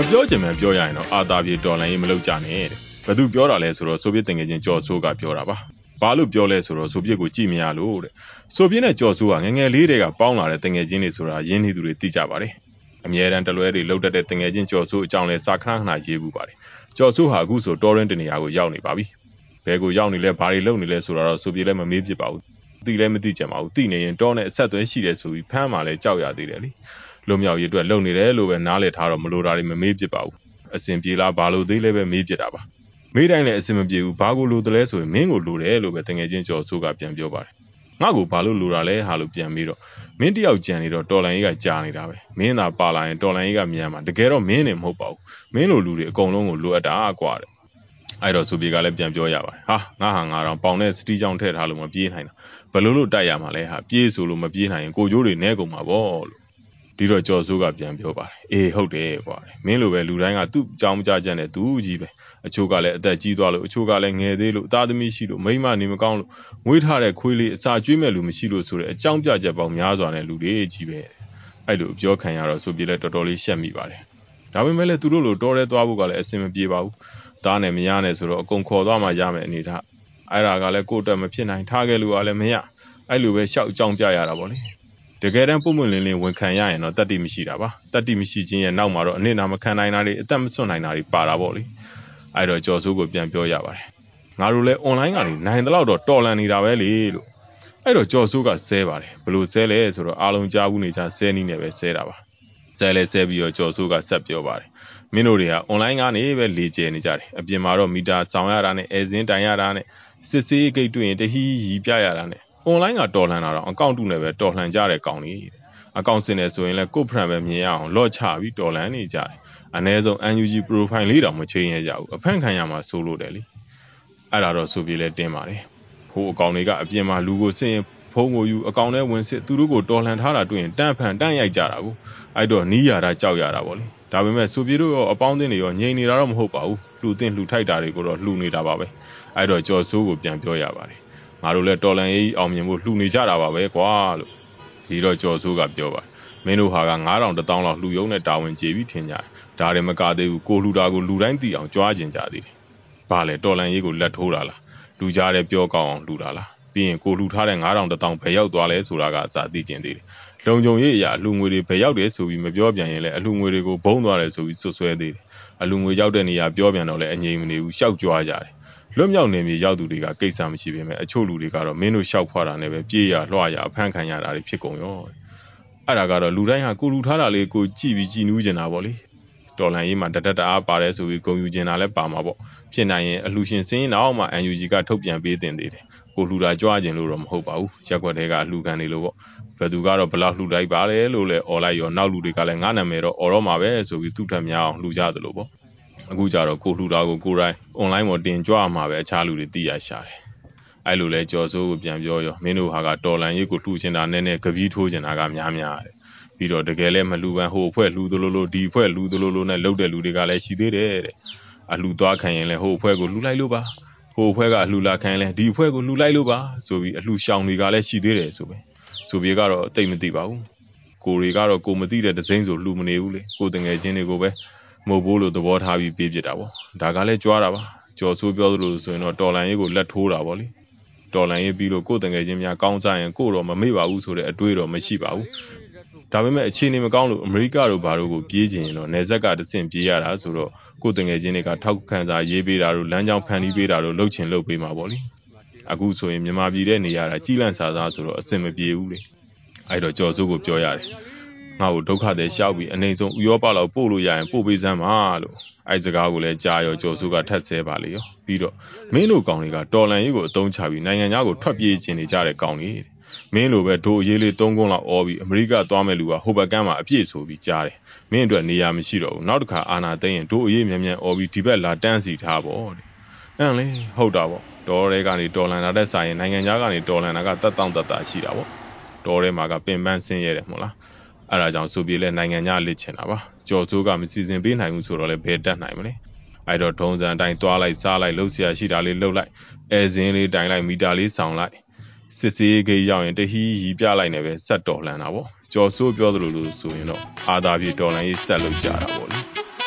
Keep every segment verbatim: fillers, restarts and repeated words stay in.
ပြောချင်မှပြောရရင်တော့အာသာပြေတော်လှန်ရေးမလုပ်ကြနဲ့တဲ့ဘယ်သူပြောတာလဲဆိုတော့ဆိုဗီယက်တငယ်ချင်းကျော်စိုးကပြောတာပါဘာလို့ပြောလဲဆိုတော့ဆိုဗီယက်ကိုကြည့်မရလို့တဲ့ဆိုဗီယက်နဲ့ကျော်စိုးကငငယ်လေးတွေကပေါင်းလာတဲ့တငယ်ချင်းတွေဆိုတာရင်းနှီးသူတွေသိကြပါတယ်အမြဲတမ်းတလွဲတွေလှုပ်တတ်တဲ့တငယ်ချင်းကျော်စိုးအကြောင်းလဲစာခဏခဏရေးဘူးပါတယ်ကျော်စိုးဟာအခုဆိုတော်ရင်းတနေရာကိုရောက်နေပါပြီဘယ်ကိုရောက်နေလဲဘာတွေလုပ်နေလဲဆိုတာတော့ဆိုဗီယက်လည်းမမေးဖြစ်ပါဘူးသိလည်းမသိကြပါဘူးသိနေရင်တော်နဲ့အဆက်အသွယ်ရှိတယ်ဆိုပြီးဖမ်းမှလည်းကြောက်ရသေးတယ်လေလွန်မြောက်ရေးအတွက်လုပ်နေတယ်လို့ပဲနားလည်ထားတော့မလိုတာတွေမမေးဖြစ်ပါဘူးအစင်ပြေလားဘာလို့သေးလဲပဲမေးဖြစ်တာပါမေးတိုင်းလည်းအစင်မပြေဘူးဘာကိုလိုတယ်လဲဆိုရင်မင်းကိုလိုတယ်လို့ပဲတငယ်ချင်းကျော်စိုးကပြန်ပြောပါတယ်ငါ့ကိုဘာလို့လိုတာလဲဟာလို့ပြန်ပြီးတော့မင်းတယောက်ကြံနေတော့တော်လန်ကြီးကကြာနေတာပဲမင်းသာပါလာရင်တော်လန်ကြီးကမြန်မှာတကယ်တော့မင်းနေမဟုတ်ပါဘူးမင်းလိုလူတွေအကုန်လုံးကိုလိုအပ်တာကွာတဲ့အဲ့တော့ဆိုပြေကလည်းပြန်ပြောရပါတယ်ဟာငါဟာငါတော့ပေါင်နဲ့စတီးချောင်းထည့်ထားလို့မပြေးနိုင်တာဘယ်လိုလို့တိုက်ရမှာလဲဟာပြေးဆိုလို့မပြေးနိုင်ရင်ကိုကျိုးတွေနဲကုန်မှာပေါ့လို့ဒီတော့ကျော်စိုးကပြန်ပြောပါတယ်အေးဟုတ်တယ်ကွာမင်းလိုပဲလူတိုင်းကသူ့အကြောင်းကြားချက်နဲ့သူ့ကြီးပဲအချို့ကလည်းအသက်ကြီးသွားလို့အချို့ကလည်းငယ်သေးလို့သားသမီးရှိလို့မိန်းမနေမကောင်းလို့မွေးထားတဲ့ခွေးလေးအစာကျွေးမဲ့လူမရှိလို့ဆိုတဲ့အကြောင်းပြချက်ပေါင်းများစွာနဲ့လူတွေကြီးပဲအဲ့လိုပြောခံရတော့ဆိုပြေလည်းတော်တော်လေးရှက်မိပါတယ်ဒါပေမဲ့လည်းသူတို့လိုတော်ရဲသွားဖို့ကလည်းအဆင်မပြေပါဘူးသားနဲ့မရနဲ့ဆိုတော့အကုန်ခေါ်သွားမှရမယ်အနေထားအဲ့ဒါကလည်းကိုယ့်အတွက်မဖြစ်နိုင်ထားခဲ့လို့ကလည်းမရအဲ့လိုပဲရှောက်အကြောင်းပြရတာပေါ့လေတကယ်တမ်းပုံမှန်လင်းလင်းဝန်ခံရရင်တော့တတ်တိမရှိတာပါတတ်တိမရှိခြင်းရဲ့နောက်မှာတော့အနစ်နာမခံနိုင်တာတွေအသက်မဆွတ်နိုင်တာတွေပါတာပေါ့လေအဲ့တော့ကျော်စိုးကိုပြန်ပြောရပါတယ်ငါတို့လည်း online ကနေနိုင်တဲ့လောက်တော့တော်လန်နေတာပဲလေလို့အဲ့တော့ကျော်စိုးကဆဲပါတယ်ဘလို့ဆဲလဲဆိုတော့အားလုံးကြားဘူးနေကြဆဲနည်းနဲ့ပဲဆဲတာပါဆဲလဲဆဲပြီးတော့ကျော်စိုးကဆက်ပြောပါတယ်မင်းတို့တွေက online ကနေပဲလေကျယ်နေကြတယ်အပြင်မှာတော့မီတာဆောင်ရတာနဲ့အဲဇင်းတိုင်ရတာနဲ့စစ်စေးဂိတ်တွေ့ရင်တဟီးရီပြရတာနဲ့ online ကတော်လှန်တာတော့အကောင့်တူနဲ့ပဲတော်လှန်ကြတဲ့ကောင်ကြီးအကောင့်စင်နေဆိုရင်လည်းကို့ဖရန်ပဲမြင်ရအောင်လော့ချပြီးတော်လှန်နေကြတယ်အနည်းဆုံး အန် ယူ ဂျီ profile လေးတောင်မချိန်ရကြဘူးအဖန့်ခံရမှာစိုးလို့တယ်လေအဲ့ဒါတော့ဆိုပြီးလဲတင်းပါတယ်ဟိုအကောင်တွေကအပြင်မှာလူကိုစင်ရင်ဖုံးကိုယူအကောင်ထဲဝင်စစ်သူတို့ကိုတော်လှန်ထားတာတွေ့ရင်တန့်ဖန်တန့်ရိုက်ကြတာကိုအဲ့တော့နီးရတာကြောက်ရတာပေါ့လေဒါပေမဲ့ဆိုပြေတို့ရောအပေါင်းအသင်းတွေရောငြိမ်နေတာတော့မဟုတ်ပါဘူးလှူတင်လှူထိုက်တာတွေကိုတော့လှူနေတာပါပဲအဲ့တော့ကျော်စိုးကိုပြန်ပြောရပါတယ်ငါတို့လည်းတော်လန်ရေးအောင်မြင်ဖို့လှူနေကြတာပါပဲကွာလို့ဒီတော့ကျော်စိုးကပြောပါတယ်မင်းတို့ဟာကငါးထောင်တစ်သောင်းလောက်လှူယုံနဲ့တာဝန်ကျေပြီးထင်ကြတယ်ဒါတွေမကသေးဘူးကိုလှူတာကိုလူတိုင်းသိအောင်ကြွားကျင်ကြသေးတယ်ဘာလဲတော်လန်ရေးကိုလက်ထိုးတာလားလူကြားတဲ့ပြောကောင်းအောင်လှူတာလားပြီးရင်ကိုလှူထားတဲ့ငါးထောင်တစ်သောင်းဘယ်ရောက်သွားလဲဆိုတာကအစာသိကျင်သေးတယ်လုံခြုံရေးအရာအလှူငွေတွေဘယ်ရောက်တယ်ဆိုပြီးမပြောပြန်ရင်လည်းအလှူငွေတွေကိုဘုံသွားတယ်ဆိုပြီးဆွဆွဲသေးတယ်အလှူငွေရောက်တဲ့နေရာပြောပြန်တော့လည်းအငြိမ်မနေဘူးရှောက်ကြွားကြတယ်လွတ်မြောက်နေမြေရောက်သူတွေကကိစ္စမရှိပေမဲ့အချို့လူတွေကတော့မင်းတို့ရှောက်ဖွာတာနဲ့ပဲပြေးရလွှားရအဖမ်းခံရတာတွေဖြစ်ကုန်ရောအဲ့ဒါကတော့လူတိုင်းဟာကိုလူထားတာလေးကိုကြည့်ပြီးကြည်နူးကျင်တာပေါ့လေတော်လန်ရေးမှာတတတအားပါတယ်ဆိုပြီးဂုံယူကျင်တာလည်းပါမှာပေါ့ဖြစ်နိုင်ရင်အလှူရှင်စင်းအောင်မှ အန် ယူ ဂျီ ကထုတ်ပြန်ပေးတင်သေးတယ်ကိုလှူတာကြွားကျင်လို့တော့မဟုတ်ပါဘူးရက်ွက်တဲကအလှူခံနေလို့ပေါ့ဘယ်သူကတော့ဘလောက်လှူတိုက်ပါလဲလို့လဲអော်လိုက်ရောနောက်လူတွေကလည်းငါနာမည်တော့អော်တော့မှာပဲဆိုပြီးသူ့ထက်များအောင်လှူကြသလိုပေါ့အခုကြတော့ကိုလှူတာကိုကိုတိုင်း online ပေါ်တင်ကြွမှာပဲအခြားလူတွေသိရရှာတယ်အဲ့လိုလဲကြော်စိုးကိုပြန်ပြောရောမင်းတို့ဟာကတော်လန်ရေးကိုလှူချင်တာနဲ့နဲ့ကပီးထိုးချင်တာကများများတယ်ပြီးတော့တကယ်လဲမလှူပန်းဟိုအဖွဲ့လှူသလိုလိုဒီအဖွဲ့လှူသလိုလိုနဲ့လှုပ်တဲ့လူတွေကလည်းရှိသေးတယ်တဲ့အလှူသွားခံရင်လဲဟိုအဖွဲ့ကိုလှူလိုက်လို့ပါဟိုအဖွဲ့ကအလှူလာခံရင်လဲဒီအဖွဲ့ကိုလှူလိုက်လို့ပါဆိုပြီးအလှူရှောင်တွေကလည်းရှိသေးတယ်ဆိုပဲဆိုပြေကတော့အသိမသိပါဘူးကိုတွေကတော့ကိုမသိတဲ့ဒစိမ့်ဆိုလှူမနေဘူးလေကိုတငယ်ချင်းတွေကိုပဲမဟုတ်ဘူးလို့သဘောထားပြီးပေးပြတာပေါ့ဒါကလည်းကြွားတာပါကျော်စိုးပြောသလိုဆိုရင်တော့တော်လန်ရေးကိုလက်ထိုးတာပေါ့လေတော်လန်ရေးပြီးလို့ကိုတငယ်ချင်းများကောင်းစားရင်ကိုတော့မမေ့ပါဘူးဆိုတဲ့အတွေးတော့မရှိပါဘူးဒါပေမဲ့အခြေအနေမကောင်းလို့အမေရိကတို့ဘာတို့ကိုပြေးချင်ရင်တော့နေဆက်ကတဆင့်ပြေးရတာဆိုတော့ကိုတငယ်ချင်းတွေကထောက်ခံစာရေးပေးတာတို့လမ်းကြောင်းဖန်တီးပေးတာတို့လှုပ်ချင်လှုပ်ပေးမှာပေါ့လေအခုဆိုရင်မြန်မာပြည်ထဲနေရတာကြီးလန့်စာစားဆိုတော့အဆင်မပြေဘူးလေအဲ့တော့ကျော်စိုးကိုပြောရတယ်ငါ့ကိုဒုက္ခတွေရှောက်ပြီးအနေဆုံးဥရောပလောက်ပို့လို့ရရင်ပို့ပေးစမ်းပါလို့အဲ့စကားကိုလည်းကြားရောကျော်စိုးကထက်ဆဲပါလေရောပြီးတော့မင်းတို့ကောင်တွေကတော်လန်ရေးကိုအသုံးချပြီးနိုင်ငံသားကိုထွက်ပြေးခြင်းနေကြတဲ့ကောင်တွေမင်းလိုပဲဒိုအရေးလေးသုံးကုန်းလောက်အော်ပြီးအမေရိကသွားမဲ့လူကဟိုဘက်ကမ်းမှာအပြည့်ဆိုပြီးကြားတယ်မင်းအတွက်နေရာမရှိတော့ဘူးနောက်တစ်ခါအာနာသိရင်ဒိုအရေးမြန်မြန်အော်ပြီးဒီဘက်လာတန်းစီထားပေါ့တဲ့အဲ့လေဟုတ်တာပေါ့တော်ရဲကနေတော်လန်လာတဲ့ဆိုင်ရင်နိုင်ငံသားကနေတော်လန်တာကတတ်တောင့်တတ်တာရှိတာပေါ့တော်ရဲမှာကပင်ပန်းဆင်းရဲတယ်မဟုတ်လားအဲ့ဒါကြောင့်ဆိုပြေလဲနိုင်ငံသားလစ်ချင်တာပါကြော်စိုးကမစီစဉ်ပေးနိုင်ဘူးဆိုတော့လဲဘယ်တက်နိုင်မလဲအဲ့တော့ထုံးစံအတိုင်းသွားလိုက်စားလိုက်လှုပ်ရှားရှိတာလေးလှုပ်လိုက်အဲဇင်းလေးတိုင်လိုက်မီတာလေးဆောင်လိုက်စစ်စေးကြီးရောက်ရင်တဟီးရီပြလိုက်နေပဲဆက်တော်လှန်တာပေါ့ကြော်စိုးပြောသလိုလို့ဆိုရင်တော့အာသာပြေတော်လှန်ရေးဆက်လုပ်ကြတာပေါ့လေ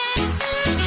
Thank you.